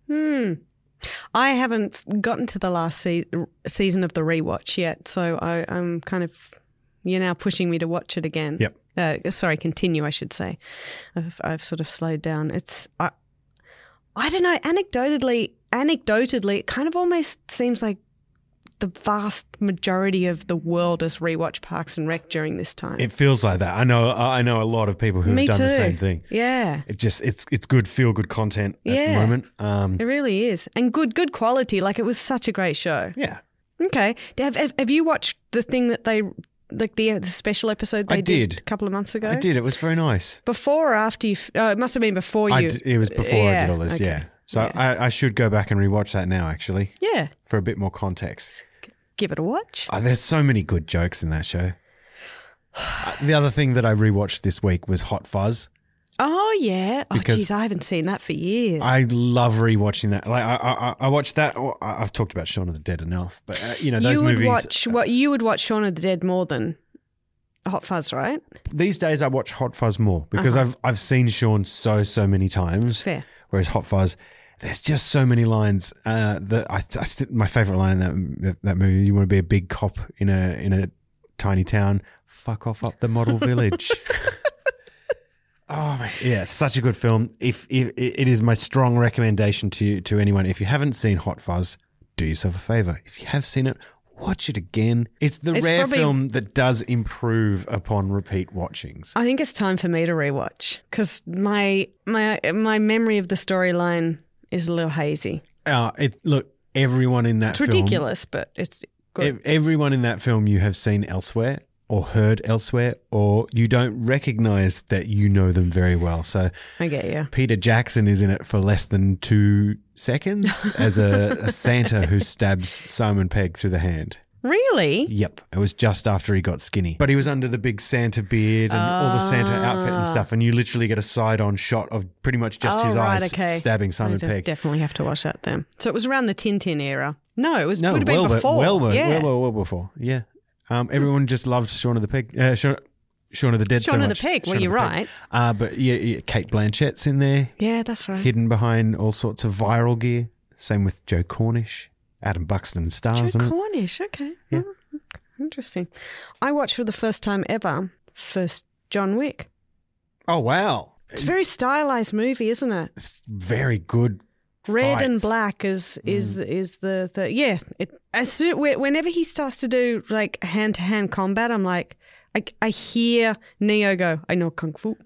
I haven't gotten to the last season of the rewatch yet, so I'm kind of, you're now pushing me to watch it again. Yep. Continue, I should say. I've sort of slowed down. I don't know, anecdotally, it kind of almost seems like the vast majority of the world has rewatched Parks and Rec during this time. It feels like that. I know a lot of people who have done the same thing. Yeah. It's good, feel good content at the moment. It really is. And good quality. Like, it was such a great show. Yeah. Okay. Have you watched the thing that they, like the special episode they did a couple of months ago? I did. It was very nice. Before or after you? It must have been before you. It was before I did all this, okay. yeah. So I should go back and rewatch that now, actually. Yeah. For a bit more context. Give it a watch. Oh, there's so many good jokes in that show. The other thing that I rewatched this week was Hot Fuzz. Oh, yeah. Oh, Because geez, I haven't seen that for years. I love rewatching that. Like I watched that. I've talked about Shaun of the Dead enough, but those movies. You would watch Shaun of the Dead more than Hot Fuzz, right? These days, I watch Hot Fuzz more because I've seen Shaun so many times. Fair. Whereas Hot Fuzz, there's just so many lines. My favorite line in that movie: "You want to be a big cop in a tiny town? Fuck off up the model village." Oh man, yeah, such a good film. If it is my strong recommendation to anyone. If you haven't seen Hot Fuzz, do yourself a favor. If you have seen it, watch it again. It's rare film that does improve upon repeat watchings. I think it's time for me to rewatch because my memory of the storyline is a little hazy. Look, everyone in that film. It's ridiculous, but it's good. Everyone in that film you have seen elsewhere or heard elsewhere, or you don't recognise that you know them very well. So I get you. Peter Jackson is in it for less than 2 seconds as a Santa who stabs Simon Pegg through the hand. Really? Yep. It was just after he got skinny. But he was under the big Santa beard and all the Santa outfit and stuff, and you literally get a side-on shot of pretty much just his eyes stabbing Simon Pegg. Definitely have to watch that then. So it was around the Tintin era. No, would have been before. Well before. Yeah. Everyone just loved Shaun of the Pig. Shaun of the Dead. Shaun of the Pig. Well, you're right. But yeah, Kate Blanchett's in there. Yeah, that's right. Hidden behind all sorts of viral gear. Same with Joe Cornish. Adam Buxton stars in it. Joe Cornish. Okay. Yeah. Oh, interesting. I watched for the first time ever first John Wick. Oh wow! It's a very stylized movie, isn't it? It's very good. Red fights. and black is the yeah. Whenever he starts to do like hand to hand combat, I'm like, I hear Neo go, "I know kung fu."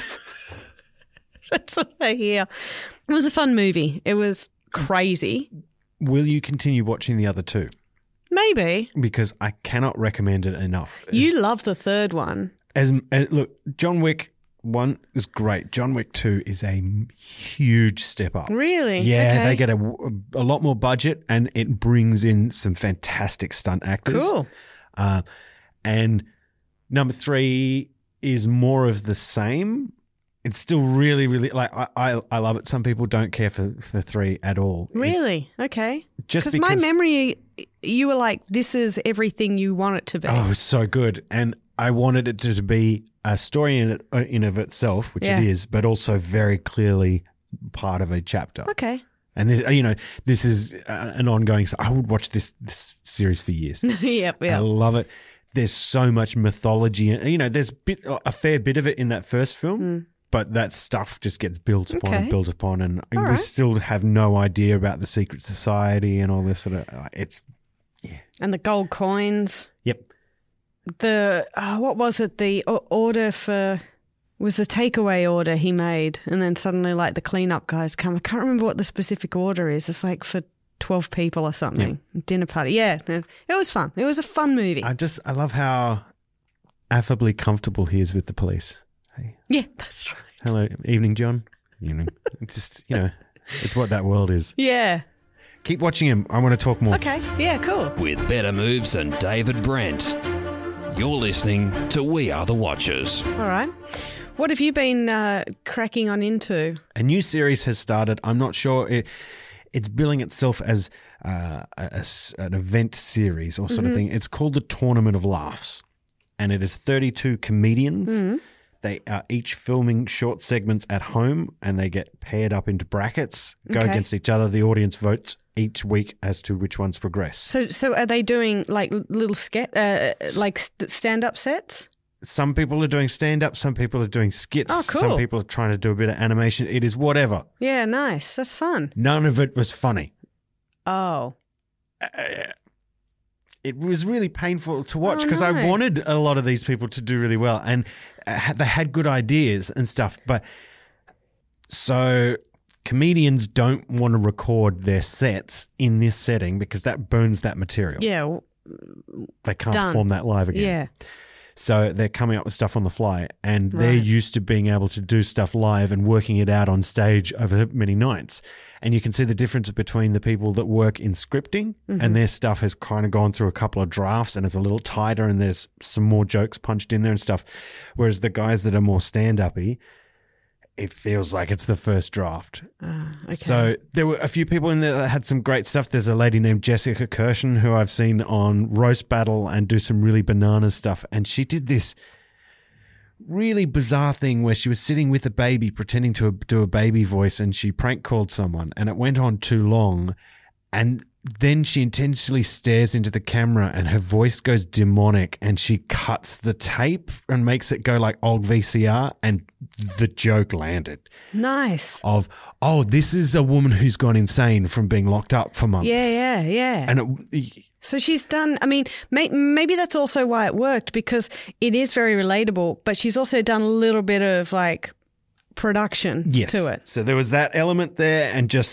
That's what I hear. It was a fun movie. It was crazy. Will you continue watching the other two? Maybe, because I cannot recommend it enough. You love the third one. Look, John Wick 1 is great. John Wick 2 is a huge step up. Really? Yeah, okay. they get a lot more budget and it brings in some fantastic stunt actors. Cool. And number 3 is more of the same. It's still really, really like I love it. Some people don't care for 3 at all. Really? Okay. Just because my memory, you were like, this is everything you want it to be. Oh, it's so good. And I wanted it to be a story in of itself, which it is, but also very clearly part of a chapter. Okay. And this is an ongoing. So I would watch this series for years. Yep. I love it. There's so much mythology, and there's a fair bit of it in that first film. But that stuff just gets built upon and built upon, and we still have no idea about the secret society and all this sort of. And the gold coins. Yep. what was it? The order was the takeaway order he made, and then suddenly like the cleanup guys come. I can't remember what the specific order is. It's like for 12 people or something. Dinner party. Yeah, it was fun. It was a fun movie. I love how affably comfortable he is with the police. Hey. Yeah, that's right. Hello, evening, John. Evening. It's just, it's what that world is. Yeah. Keep watching him. I want to talk more. Okay. Yeah, cool. With better moves than David Brent. You're listening to We Are the Watchers. All right. What have you been cracking on into? A new series has started. I'm not sure. It's billing itself as an event series or sort of thing. It's called The Tournament of Laughs, and it is 32 comedians. They are each filming short segments at home, and they get paired up into brackets, go against each other. The audience votes each week as to which ones progress. So are they doing like little stand-up sets? Some people are doing stand-up. Some people are doing skits. Oh, cool. Some people are trying to do a bit of animation. It is whatever. Yeah, nice. That's fun. None of it was funny. Oh. It was really painful to watch because no. I wanted a lot of these people to do really well, and they had good ideas and stuff. But so comedians don't want to record their sets in this setting because that burns that material. Yeah. They can't perform that live again. Yeah. So they're coming up with stuff on the fly, and they're used to being able to do stuff live and working it out on stage over many nights. And you can see the difference between the people that work in scripting and their stuff has kind of gone through a couple of drafts and it's a little tighter and there's some more jokes punched in there and stuff. Whereas the guys that are more stand-uppy, it feels like it's the first draft. Okay. So there were a few people in there that had some great stuff. There's a lady named Jessica Kirshen who I've seen on Roast Battle and do some really bananas stuff. And she did this really bizarre thing where she was sitting with a baby pretending to do a baby voice, and she prank called someone, and it went on too long. And then she intentionally stares into the camera and her voice goes demonic, and she cuts the tape and makes it go like old VCR, and the joke landed. Nice. Of, this is a woman who's gone insane from being locked up for months. Yeah. And So she's done, I mean, maybe that's also why it worked, because it is very relatable, but she's also done a little bit of like production to it. So there was that element there, and just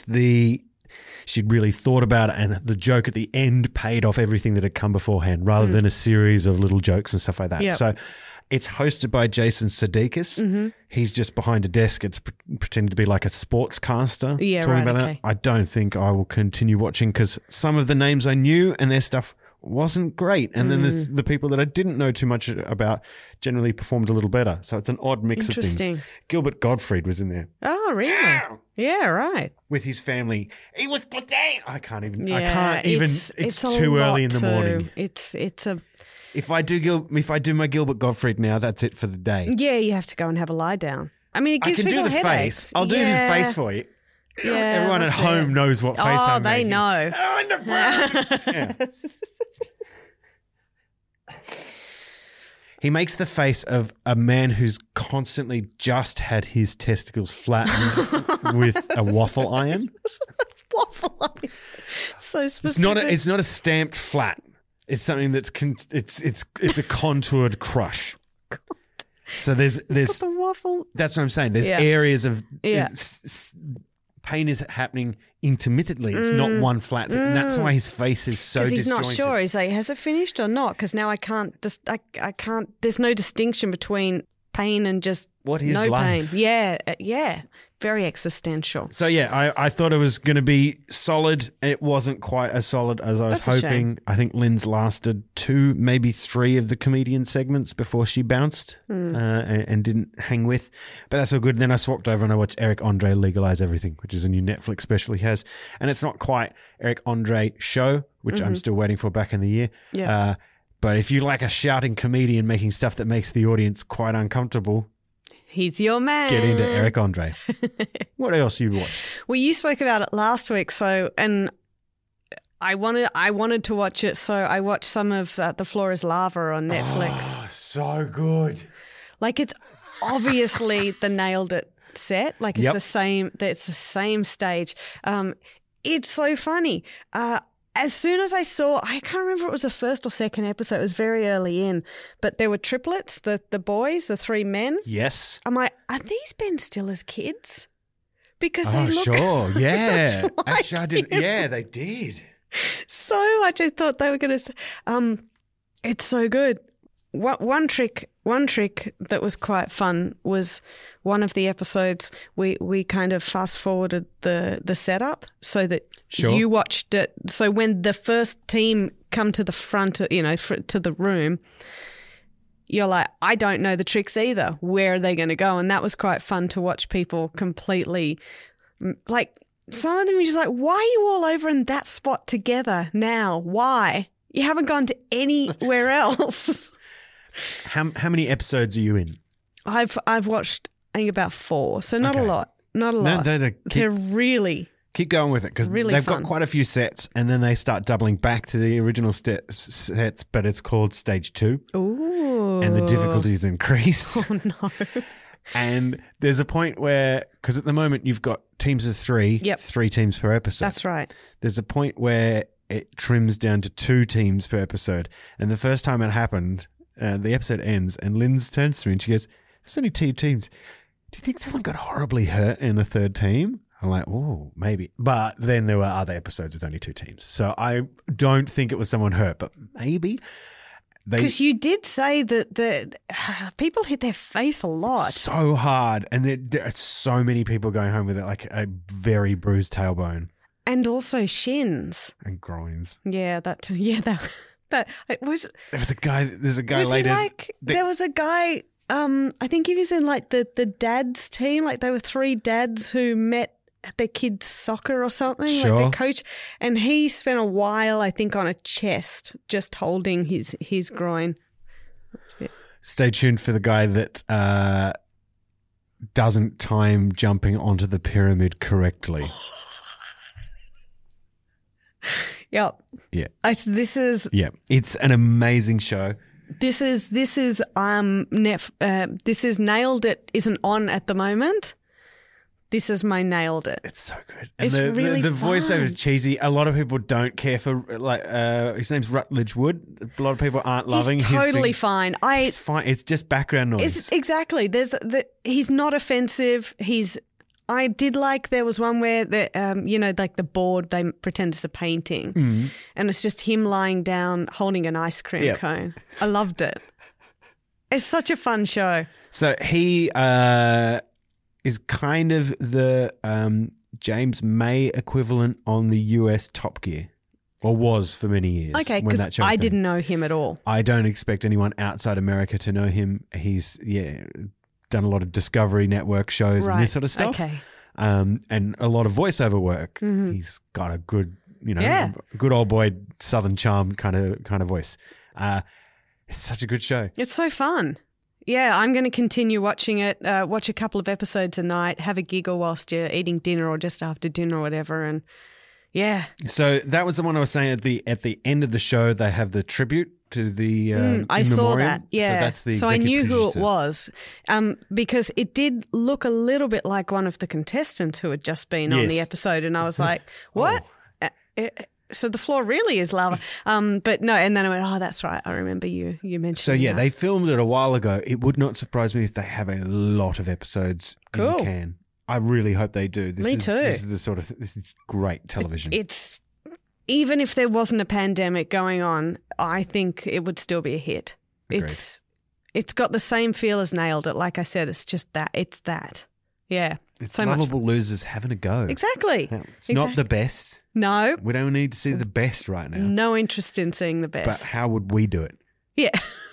she'd really thought about it, and the joke at the end paid off everything that had come beforehand rather than a series of little jokes and stuff like that. Yep. So it's hosted by Jason Sudeikis. He's just behind a desk. It's pretending to be like a sportscaster. Yeah, talking right, about okay. that. I don't think I will continue watching because some of the names I knew and their stuff wasn't great. And then there's the people that I didn't know too much about generally performed a little better. So it's an odd mix of things. Interesting. Gilbert Gottfried was in there. Oh, really? Yeah, right. With his family. He was pathetic. I can't even. Yeah, It's a too lot early in the morning. It's a... If I do my Gilbert Gottfried now, that's it for the day. Yeah, you have to go and have a lie down. I mean, it gives I can people do the headaches. face. I'll do the face for you. Yeah, Everyone at that's home it. knows what face I'm they making. know. Oh, and the brown. Yeah. He makes the face of a man who's constantly just had his testicles flattened with a waffle iron. Waffle iron. So specific. It's not a stamped flat. It's something that's it's a contoured crush. God. So there's got the waffle. That's what I'm saying. There's areas of pain is happening intermittently. It's not one flat thing. And that's why his face is so Because he's disjointed. not sure. He's like, has it finished or not? Because now I can't. I can't. There's no distinction between pain and just What is no life? pain. Yeah. Very existential. So yeah, I thought it was going to be solid. It wasn't quite as solid as I was That's a shame. hoping. I think Lynn's lasted 2, maybe 3 of the comedian segments before she bounced and didn't hang with. But that's all good. Then I swapped over and I watched Eric Andre Legalize Everything, which is a new Netflix special he has. And it's not quite Eric Andre Show, which I'm still waiting for back in the year. Yeah. But if you like a shouting comedian making stuff that makes the audience quite uncomfortable, He's your man. get into Eric Andre. What else you watched? Well, you spoke about it last week, and I wanted to watch it, so I watched some of The Floor is Lava on Netflix. Oh, so good. Like, it's obviously the Nailed It set. Like, it's the same. It's the same stage. It's so funny. as soon as I saw, I can't remember if it was the first or second episode. It was very early in, but there were triplets, the boys, the 3 men. Yes. I'm like, are these Ben Stiller's kids? Because they look sure. so Yeah. much like Actually, I didn't. him. Yeah, they did. So much. I thought they were going to. It's so good. One trick that was quite fun was one of the episodes. We kind of fast forwarded the setup so that Sure. you watched it. So when the first team come to the front, to the room, you're like, I don't know the tricks either. Where are they going to go? And that was quite fun to watch people completely, like, some of them you're just like, why are you all over in that spot together now? Why? You haven't gone to anywhere else. How many episodes are you in? I've watched, I think, about 4, so not Okay. a lot. Not a lot. No, They're really keep going with it because really they've fun. got quite a few sets, and then they start doubling back to the original sets, but it's called Stage 2, ooh, and the difficulty's increased. Oh no! And there's a point where, because at the moment you've got teams of 3, Yep. 3 teams per episode. That's right. There's a point where it trims down to 2 teams per episode. And the first time it happened, the episode ends, and Linz turns to me and she goes, "There's only 2 teams. Do you think someone got horribly hurt in the 3rd team?" I'm like, oh, maybe. But then there were other episodes with only 2 teams. So I don't think it was someone hurt, but maybe. Because you did say that people hit their face a lot. So hard. And there are so many people going home with it, like a very bruised tailbone And also shins. and groins. Yeah, that it was. There's a guy Was later. it like there was a guy? I think he was in like the dads team. Like there were 3 dads who met at their kids' soccer or something. Sure. Like their coach, and he spent a while, I think, on a chest, just holding his groin. Stay tuned for the guy that doesn't time jumping onto the pyramid correctly. Yep. Yeah. This is Yeah. It's an amazing show. This is Nailed It isn't on at the moment. This is my Nailed It. It's so good. It's And really the fun. voiceover is cheesy. A lot of people don't care for, like, his name's Rutledge Wood. A lot of people aren't loving He's his totally thing. fine. It's fine. It's just background noise. Exactly. He's not offensive. I did like there was one where like the board they pretend it's a painting, and it's just him lying down holding an ice cream Yep. cone. I loved it. It's such a fun show. So he is kind of the James May equivalent on the US Top Gear, or was for many years. Okay, when because that show was I going. didn't know him at all. I don't expect anyone outside America to know him. He's done a lot of Discovery Network shows and this sort of stuff. Okay. And a lot of voiceover work. He's got a good, Yeah. good old boy Southern charm kind of voice. It's such a good show. It's so fun. Yeah, I'm going to continue watching it, watch a couple of episodes a night, have a giggle whilst you're eating dinner or just after dinner or whatever. And yeah. So that was the one I was saying at the end of the show. They have the tribute to the I in saw memoriam. that. Yeah. So that's the. So I knew executive who it producer. was because it did look a little bit like one of the contestants who had just been on the Yes. episode. And I was like, what? So the floor really is lava. But no, and then I went, oh, that's right. I remember you mentioned So yeah, that. they filmed it a while ago. It would not surprise me if they have a lot of episodes in Cool. the can. I really hope they do. Me too. This is the sort of this is great television. It's even if there wasn't a pandemic going on, I think it would still be a hit. Agreed. It's got the same feel as Nailed It. Like I said, it's just that. It's that. Yeah. It's so much lovable losers having a go. Exactly. Yeah, it's not the best. No. We don't need to see the best right now. No interest in seeing the But best. how would we do it? Yeah.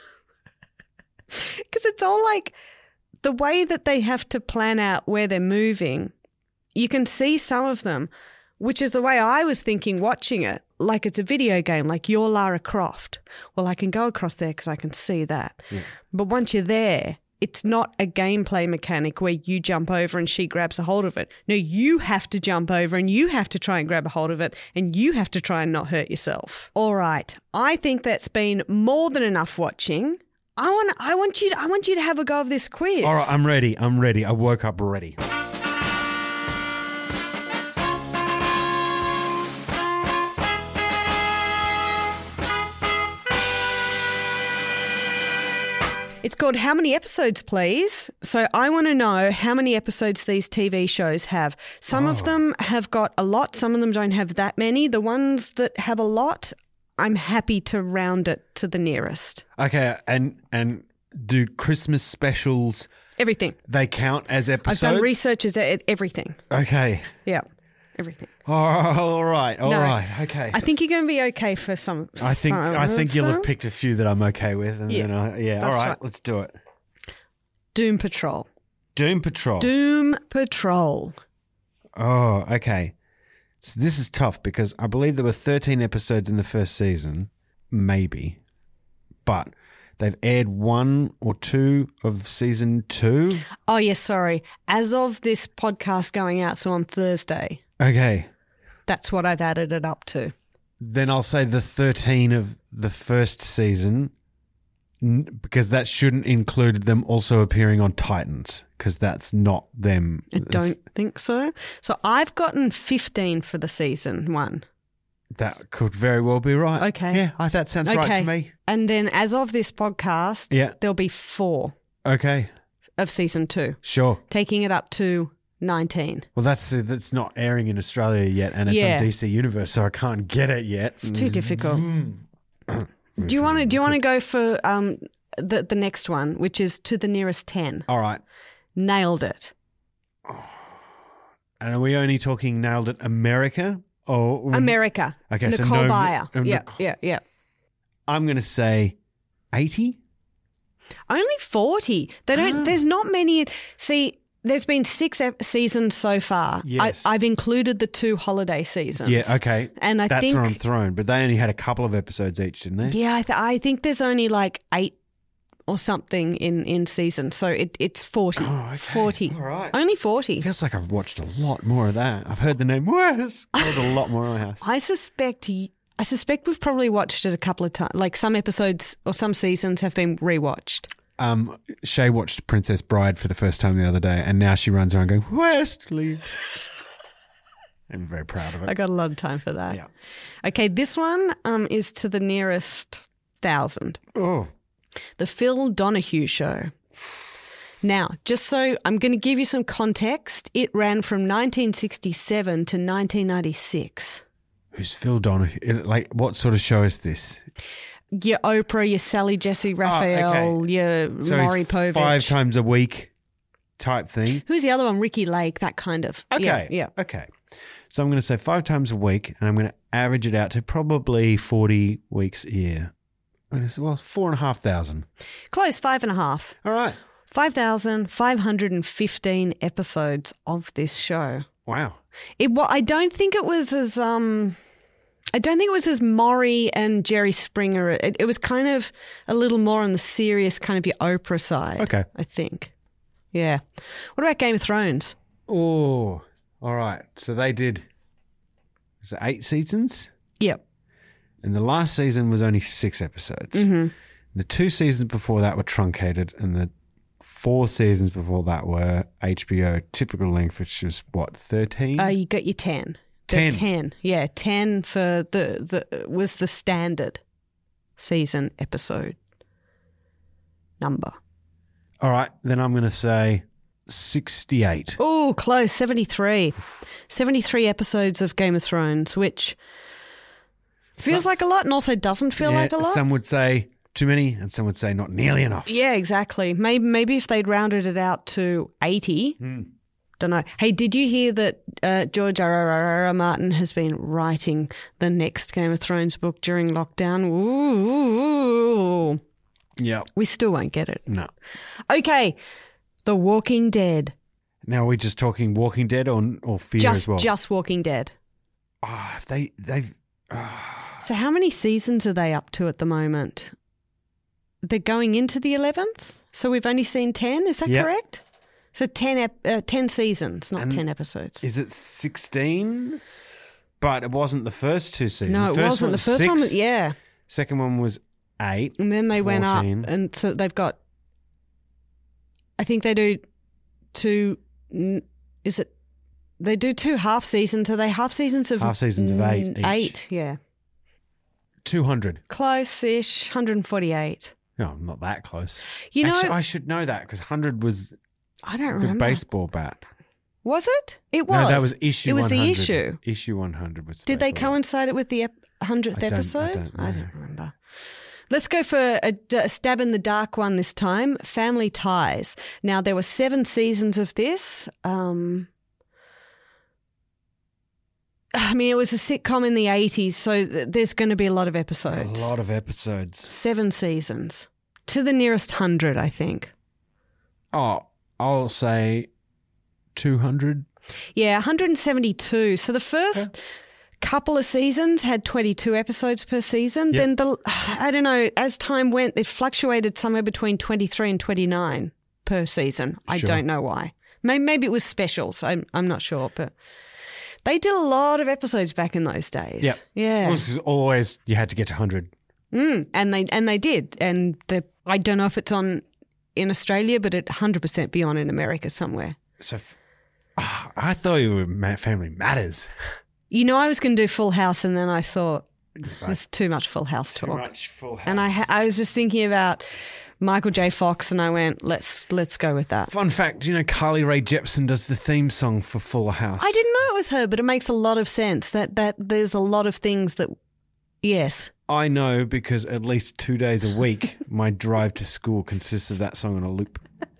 Because it's all like the way that they have to plan out where they're moving. You can see some of them, which is the way I was thinking watching it. Like it's a video game, like you're Lara Croft. Well, I can go across there because I can see that. Yeah. But once you're there, it's not a gameplay mechanic where you jump over and she grabs a hold of it. No, you have to jump over and you have to try and grab a hold of it and you have to try and not hurt yourself. All right. I think that's been more than enough watching. I want you to have a go of this quiz. All right, I'm ready. I woke up ready. It's called How Many Episodes, Please? So I want to know how many episodes these TV shows have. Some of them have got a lot. Some of them don't have that many. The ones that have a lot, I'm happy to round it to the nearest. Okay, and do Christmas specials, Everything. they count as episodes? I've done research as everything. Okay. Yeah, everything. All right. Okay. I think you're going to be okay for some. I think you'll have picked a few that I'm okay with, and Yeah, then all that's right, right. let's do it. Doom Patrol. Doom Patrol. Doom Patrol. Oh, okay. So this is tough because I believe there were 13 episodes in the first season, maybe, but they've aired 1 or 2 of season 2. Oh, yes, sorry. As of this podcast going out, so on Thursday, Okay. that's what I've added it up to. Then I'll say the 13 of the first season, because that shouldn't include them also appearing on Titans, because that's not them. I don't think so. So I've gotten 15 for the season 1. That could very well be right. Okay. Yeah, that sounds right to me. And then as of this podcast, Yeah. there'll be 4 Okay, of season 2, sure. taking it up to 19. Well, that's not airing in Australia yet, and it's Yeah. on DC Universe, so I can't get it yet. It's too difficult. Do you want to go for the next one, which is to the nearest 10? All right. Nailed it. And are we only talking nailed it America? Or America. Okay, so Nicole no- Byer. Yeah, Nicole- yeah. I'm going to say 80. Only 40. They don't. There's not many. See, there's been 6 seasons so far. Yes. I've included the 2 holiday seasons. Yeah, okay. And I That's think where I'm thrown. But they only had a couple of episodes each, didn't they? yeah, I think there's only like 8 or something in season. So it's 40. Oh, okay. 40. All right. Only 40. Feels like I've watched a lot more of that. I've heard the name Wes called a lot more in my house. I suspect we've probably watched it a couple of times. Like some episodes or some seasons have been rewatched. Shay watched Princess Bride for the first time the other day, and now she runs around going, Wesley. I'm very proud of it. I got a lot of time for that. Yeah. Okay, this one is to the nearest 1,000. Oh. The Phil Donahue Show. Now, just so I'm going to give you some context, it ran from 1967 to 1996. Who's Phil Donahue? Like, what sort of show is this? Your Oprah, your Sally Jesse Raphael, okay. your So Maury it's Povich. 5 times a week type thing. Who's the other one? Ricky Lake, that kind of. Okay. Yeah. Okay. So I'm going to say 5 times a week, and I'm going to average it out to probably 40 weeks a year. Well, 4,500. Close, 5.5. All right. 5,515 episodes of this show. Wow. I don't think it was as Maury and Jerry Springer. It was kind of a little more on the serious kind of your Oprah side. Okay. I think. Yeah. What about Game of Thrones? Oh, all right. So they did, was it 8 seasons? Yep. And the last season was only 6 episodes. Mm-hmm. The 2 seasons before that were truncated, and the 4 seasons before that were HBO typical length, which was what, 13? You got your 10. 10. 10. Yeah, 10 for the was the standard season episode number. All right, then I'm going to say 68. Oh, close. 73. 73 episodes of Game of Thrones, which feels like a lot and also doesn't feel like a lot. Some would say too many, and some would say not nearly enough. Yeah, exactly. Maybe if they'd rounded it out to 80. Don't know. Hey, did you hear that George R.R. Martin has been writing the next Game of Thrones book during lockdown? Ooh. Yeah. We still won't get it. No. Okay. The Walking Dead. Now, are we just talking Walking Dead or Fear as well? Just Walking Dead. Oh, they've So how many seasons are they up to at the moment? They're going into the 11th? So we've only seen 10, is that Yep. correct? So 10 seasons, not 10 episodes. Is it 16? But it wasn't the first 2 seasons. No, it wasn't. The first one was, 6. yeah. Second one was 8. And then they went up 14. and so they've got, I think they do 2, they do 2 half seasons. Are they half seasons of? Half seasons of 8 each. 8, yeah. 200. Close-ish, 148. No, I'm not that close. You know, Actually, I should know that because 100 was I don't the remember. baseball bat. Was it? It was. No, that was issue 100. It was the issue. Issue 100 was the Did they baseball bat. coincide it with the 100th episode? I don't know. Remember. Let's go for a stab in the dark one this time. Family Ties. Now, there were 7 seasons of this. I mean, it was a sitcom in the 80s, so there's going to be a lot of episodes. A lot of episodes. 7 seasons. To the nearest 100, I think. Oh, I'll say 200. Yeah, 172. So the first couple of seasons had 22 episodes per season. Yep. Then, I don't know, as time went, it fluctuated somewhere between 23 and 29 per season. I Sure. don't know why. Maybe it was specials. I'm not sure, but they did a lot of episodes back in those days. Yep. Yeah. It was always you had to get to 100. And they did. And I don't know if it's on in Australia, but it 100% be on in America somewhere. So I thought you were Family Matters. You know, I was going to do Full House, and then I thought there's too much Full House talk. Too much Full House. And I was just thinking about Michael J. Fox, and I went, let's go with that. Fun fact, Carly Rae Jepsen does the theme song for Full House. I didn't know it was her, but it makes a lot of sense that there's a lot of things that, yes. I know because at least 2 days a week, my drive to school consists of that song on a loop.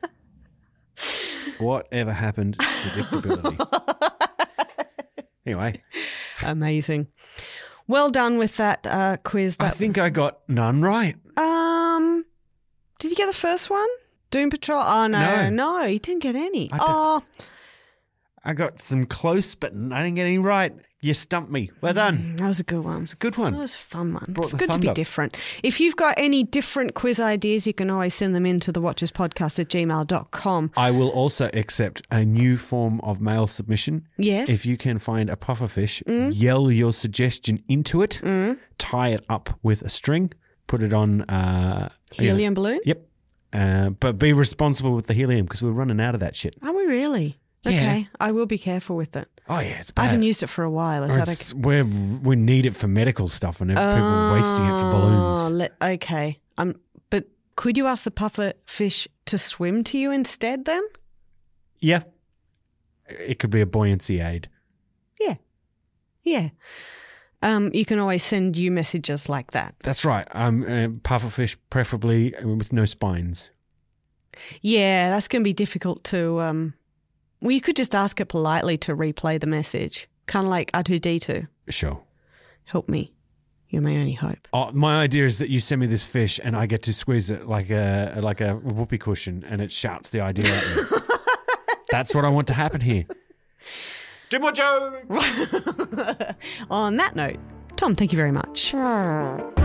Whatever happened? Predictability. Anyway. Amazing. Well done with that quiz. I think I got none right. Did you get the first one? Doom Patrol? Oh, no, you didn't get any. I got some close, but I didn't get any right. You stumped me. Well done. That was a good one. It's a good one. That was a fun one. Brought It's the good to be thunder. different. If you've got any different quiz ideas, you can always send them in to thewatcherspodcast@gmail.com. I will also accept a new form of mail submission. Yes. If you can find a pufferfish, yell your suggestion into it, tie it up with a string, put it on Helium balloon? Yep. But be responsible with the helium because we're running out of that shit. Are we really? Yeah. Okay. I will be careful with it. Oh yeah, it's I bad. haven't used it for a while. Is that okay? We need it for medical stuff and people are wasting it for balloons. Okay. But could you ask the puffer fish to swim to you instead then? Yeah. It could be a buoyancy aid. Yeah. Yeah. You can always send you messages like that. That's right. Pufferfish preferably with no spines. Yeah, that's going to be difficult to... well, you could just ask it politely to replay the message, kind of like R2-D2. Sure. Help me. You're my only hope. Oh, my idea is that you send me this fish and I get to squeeze it like a whoopee cushion and it shouts the idea at me. That's what I want to happen here. Do more jokes! On that note, Tom, thank you very much.